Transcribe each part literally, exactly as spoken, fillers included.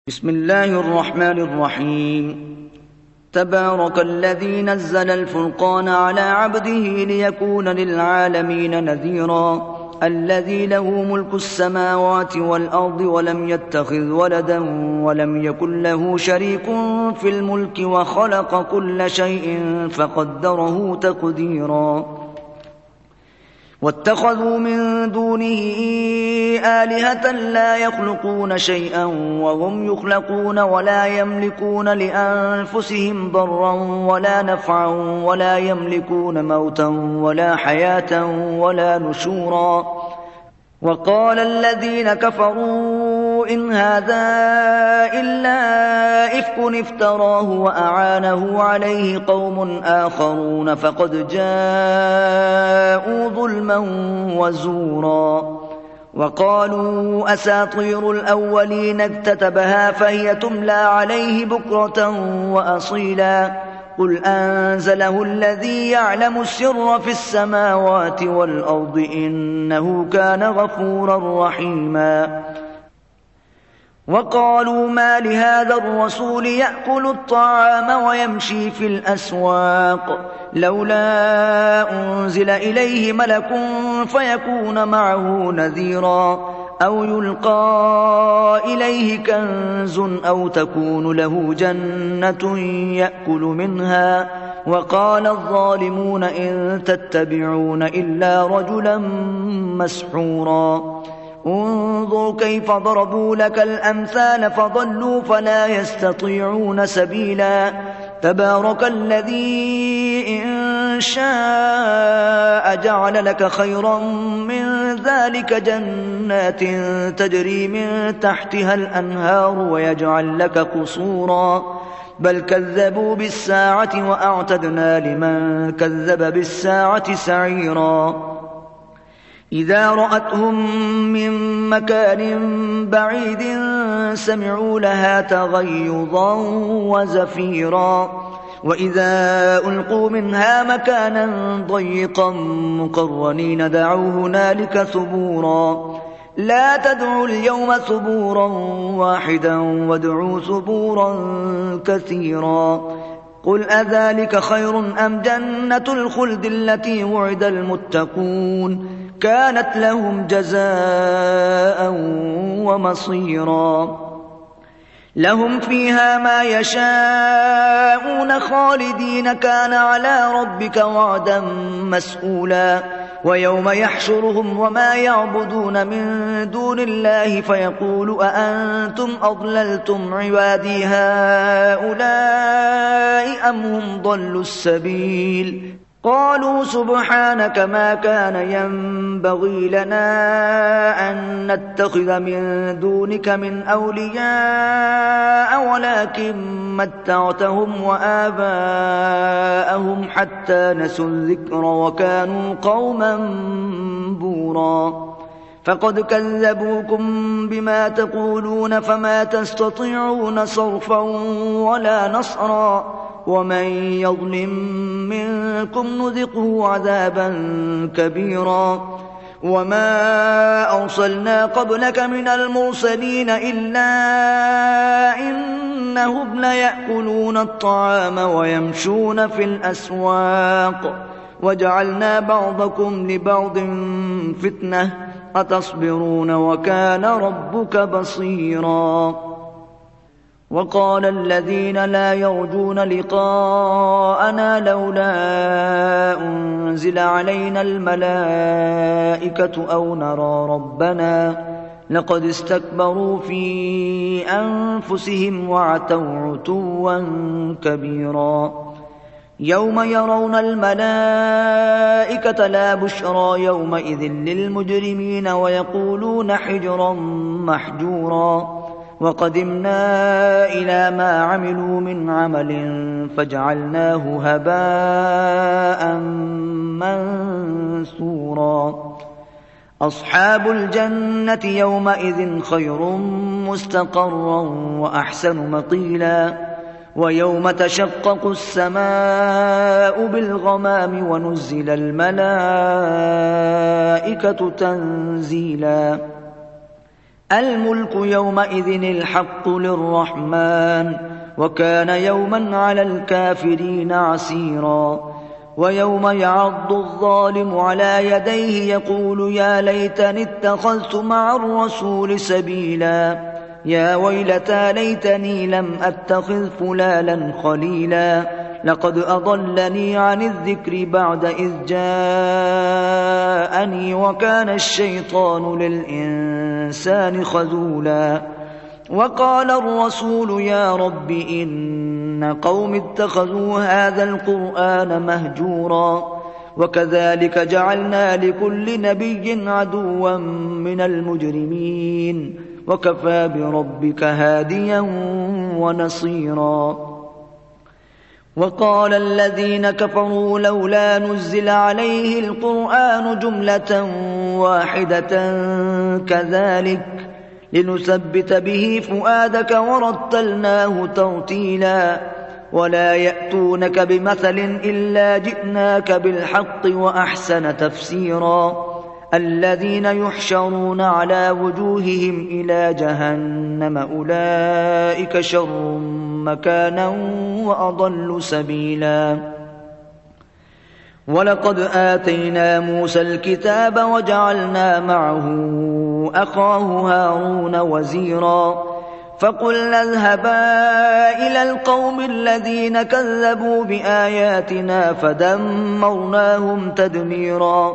بسم الله الرحمن الرحيم. تبارك الذي نزل الفرقان على عبده ليكون للعالمين نذيرا. الذي له ملك السماوات والأرض ولم يتخذ ولدا ولم يكن له شريك في الملك وخلق كل شيء فقدره تقديرا. واتخذوا من دونه آلهة لا يخلقون شيئا وهم يخلقون ولا يملكون لأنفسهم ضرا ولا نفعا ولا يملكون موتا ولا حياة ولا نشورا. وقال الذين كفروا إن هذا إلا إفك افتراه وأعانه عليه قوم آخرون فقد جاءوا ظلما وزورا. وقالوا أساطير الأولين اكتتبها فهي تملى عليه بكرة وأصيلا. قل أنزله الذي يعلم السر في السماوات والأرض إنه كان غفورا رحيما. وقالوا ما لهذا الرسول يأكل الطعام ويمشي في الأسواق لولا أنزل إليه ملك فيكون معه نذيرا أو يلقى إليه كنز أو تكون له جنة يأكل منها. وقال الظالمون إن تتبعون إلا رجلا مسحورا. انظر كيف ضربوا لك الأمثال فضلوا فلا يستطيعون سبيلا. تبارك الذي إن شاء جعل لك خيرا من ذلك جنات تجري من تحتها الأنهار ويجعل لك قصورا. بل كذبوا بالساعة وأعتدنا لمن كذب بالساعة سعيرا. إذا رأتهم من مكان بعيد سمعوا لها تغيظا وزفيرا. وإذا ألقوا منها مكانا ضيقا مقرنين دعوا هنالك ثبورا. لا تدعوا اليوم ثبورا واحدا وادعوا ثبورا كثيرا. قل أذلك خير أم جنة الخلد التي وعد المتقون كانت لهم جزاء ومصيرا. لهم فيها ما يشاءون خالدين كان على ربك وعدا مسئولا. ويوم يحشرهم وما يعبدون من دون الله فيقول أأنتم أضللتم عبادي هؤلاء أم هم ضلوا السبيل. قالوا سبحانك ما كان ينبغي لنا أن نتخذ من دونك من أولياء ولكن متعتهم وآباءهم حتى نسوا الذكر وكانوا قوما بورا. فقد كذبوكم بما تقولون فما تستطيعون صرفا ولا نصرا. ومن يظلم منكم نذقه عذابا كبيرا. وما أرسلنا قبلك من المرسلين إلا إنهم ليأكلون الطعام ويمشون في الأسواق وجعلنا بعضكم لبعض فتنة أتصبرون وكان ربك بصيرا. وقال الذين لا يرجون لقاءنا لولا أنزل علينا الملائكة أو نرى ربنا لقد استكبروا في أنفسهم وعتوا عتوا كبيرا. يوم يرون الملائكة لا بشرى يومئذ للمجرمين ويقولون حجرا محجورا. وقدمنا إلى ما عملوا من عمل فجعلناه هباء منثورا. أصحاب الجنة يومئذ خير مستقرا وأحسن مقيلا. ويوم تشقق السماء بالغمام ونزل الملائكة تنزيلا. الملك يومئذ الحق للرحمن وكان يوما على الكافرين عسيرا ويوم يعض الظالم على يديه يقول يا ليتني اتخذت مع الرسول سبيلا يا ويلتى ليتني لم أتخذ فلانا خليلا لقد أضلني عن الذكر بعد إذ جاءني وكان الشيطان للإنسان خذولا وقال الرسول يا رب إن قوم اتخذوا هذا القرآن مهجورا وكذلك جعلنا لكل نبي عدوا من المجرمين وكفى بربك هاديا ونصيرا وقال الذين كفروا لولا نزل عليه القرآن جملة واحدة كذلك لنثبت به فؤادك ورتلناه ترتيلا ولا يأتونك بمثل إلا جئناك بالحق وأحسن تفسيرا الذين يحشرون على وجوههم إلى جهنم أولئك شر مكانا وأضل سبيلا ولقد آتينا موسى الكتاب وجعلنا معه أخاه هارون وزيرا فقلنا اذهبا إلى القوم الذين كذبوا بآياتنا فدمرناهم تدميرا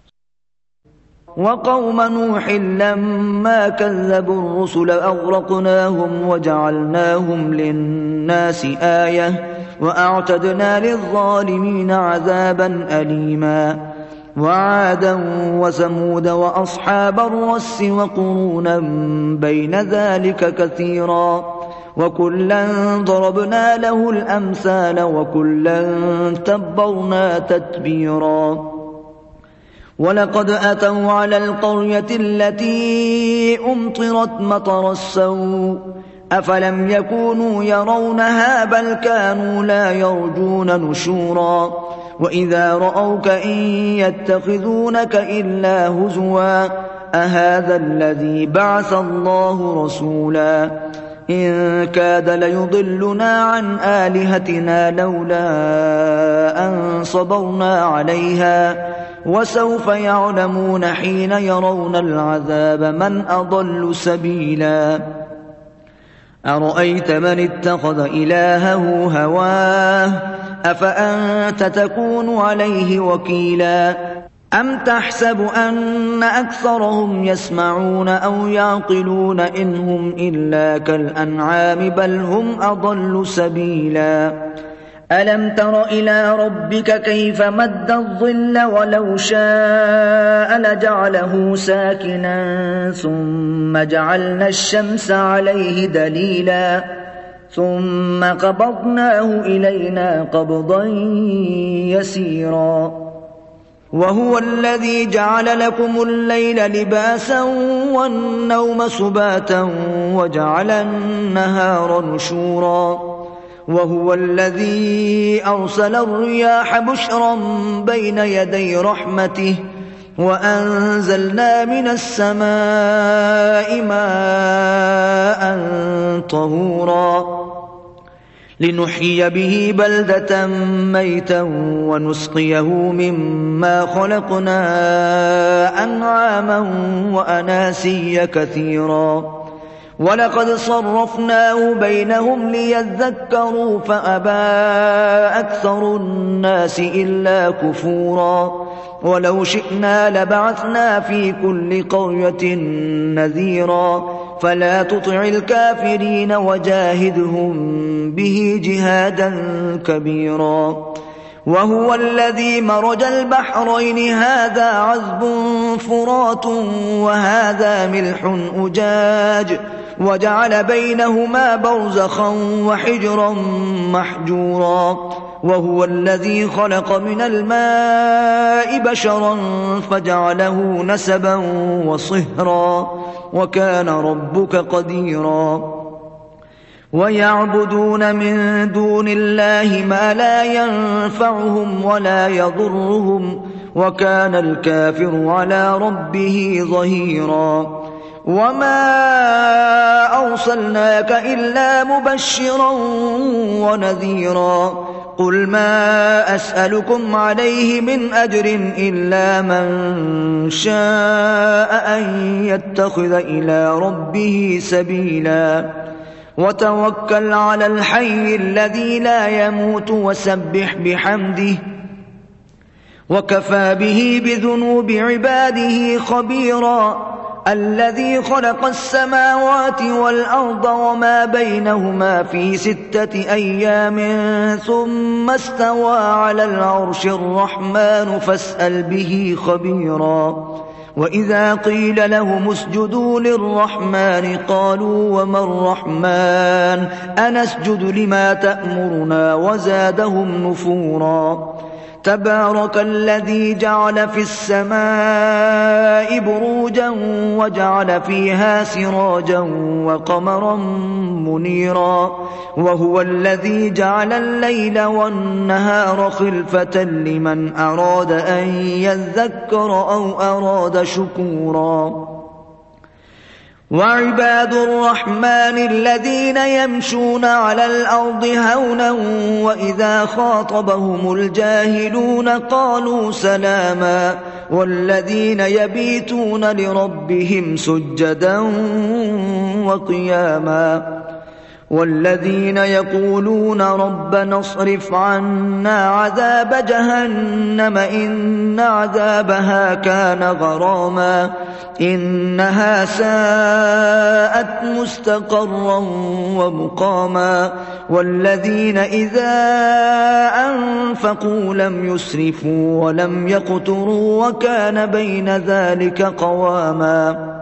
وقوم نوح لما كذبوا الرسل أغرقناهم وجعلناهم للناس آية وأعتدنا للظالمين عذابا أليما وعادا وثمود وأصحاب الرس وقرونا بين ذلك كثيرا وكلا ضربنا له الأمثال وكلا تبرنا تتبيرا ولقد أتوا على القرية التي أمطرت مطر السوء أفلم يكونوا يرونها بل كانوا لا يرجون نشورا وإذا رأوك إن يتخذونك إلا هزوا أهذا الذي بعث الله رسولا إن كاد ليضلنا عن آلهتنا لولا أن صبرنا عليها وسوف يعلمون حين يرون العذاب من أضل سبيلا أرأيت من اتخذ إلهه هواه أفأنت تكون عليه وكيلا أم تحسب أن أكثرهم يسمعون أو يعقلون إن هم إلا كالأنعام بل هم أضل سبيلا ألم تر إلى ربك كيف مد الظل ولو شاء لجعله ساكنا ثم جعلنا الشمس عليه دليلا ثم قبضناه إلينا قبضا يسيرا وهو الذي جعل لكم الليل لباسا والنوم سباتا وجعل النهار نشورا وهو الذي أرسل الرياح بشرا بين يدي رحمته وأنزلنا من السماء ماء طهورا لنحيي به بلدة ميتا ونسقيه مما خلقنا أنعاما وأناسيا كثيرا ولقد صرفناه بينهم ليذكروا فأبى أكثر الناس إلا كفورا ولو شئنا لبعثنا في كل قرية نذيرا فلا تطع الكافرين وجاهدهم به جهادا كبيرا وهو الذي مرج البحرين هذا عذب فرات وهذا ملح أجاج وجعل بينهما برزخا وحجرا محجورا وهو الذي خلق من الماء بشرا فجعله نسبا وصهرا وكان ربك قديرا ويعبدون من دون الله ما لا ينفعهم ولا يضرهم وكان الكافر على ربه ظهيرا وما أرسلناك إلا مبشرا ونذيرا قل ما أسألكم عليه من أجر إلا من شاء أن يتخذ إلى ربه سبيلا وتوكل على الحي الذي لا يموت وسبح بحمده وكفى به بذنوب عباده خبيرا الذي خلق السماوات والأرض وما بينهما في ستة أيام ثم استوى على العرش الرحمن فاسأل به خبيرا وإذا قيل لهم اسجدوا للرحمن قالوا وما الرحمن أنسجد لما تأمرنا وزادهم نفورا تبارك الذي جعل في السماء بروجا وجعل فيها سراجا وقمرا منيرا وهو الذي جعل الليل والنهار خلفة لمن أراد أن يذكر أو أراد شكورا وعباد الرحمن الذين يمشون على الأرض هونا وإذا خاطبهم الجاهلون قالوا سلاما والذين يبيتون لربهم سجدا وقياما والذين يقولون ربنا اصرف عنا عذاب جهنم إن عذابها كان غراما إنها ساءت مستقرا ومقاما والذين إذا أنفقوا لم يسرفوا ولم يقتروا وكان بين ذلك قواما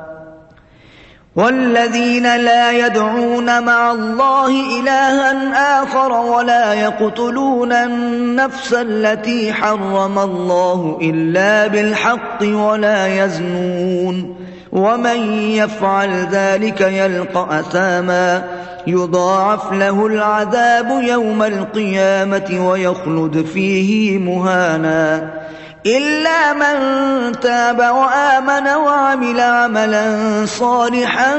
والذين لا يدعون مع الله إلها آخر ولا يقتلون النفس التي حرم الله إلا بالحق ولا يزنون ومن يفعل ذلك يلقى أثاما يضاعف له العذاب يوم القيامة ويخلد فيه مهانا إلا من تاب وآمن وعمل عملا صالحا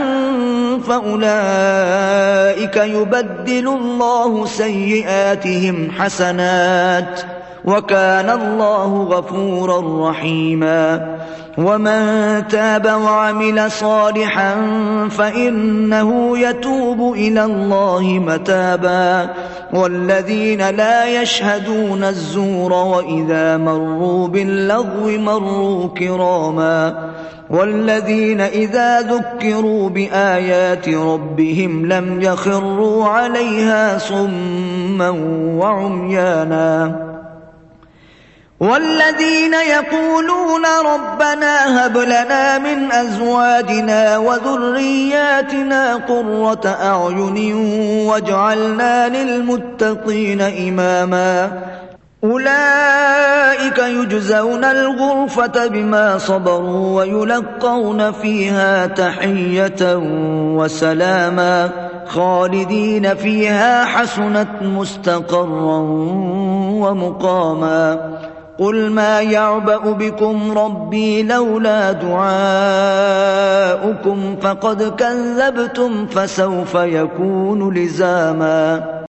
فأولئك يبدل الله سيئاتهم حسنات وكان الله غفورا رحيما ومن تاب وعمل صالحا فإنه يتوب إلى الله متابا والذين لا يشهدون الزور وإذا مروا باللغو مروا كراما والذين إذا ذكروا بآيات ربهم لم يخروا عليها صما وعميانا والذين يقولون ربنا هب لنا من أزواجنا وذرياتنا قرة أعين واجعلنا للمتقين إماما أولئك يجزون الغرفة بما صبروا ويلقون فيها تحية وسلاما خالدين فيها حسنت مستقرا ومقاما قل ما يعبأ بكم ربي لولا دعاؤكم فقد كذبتم فسوف يكون لزاما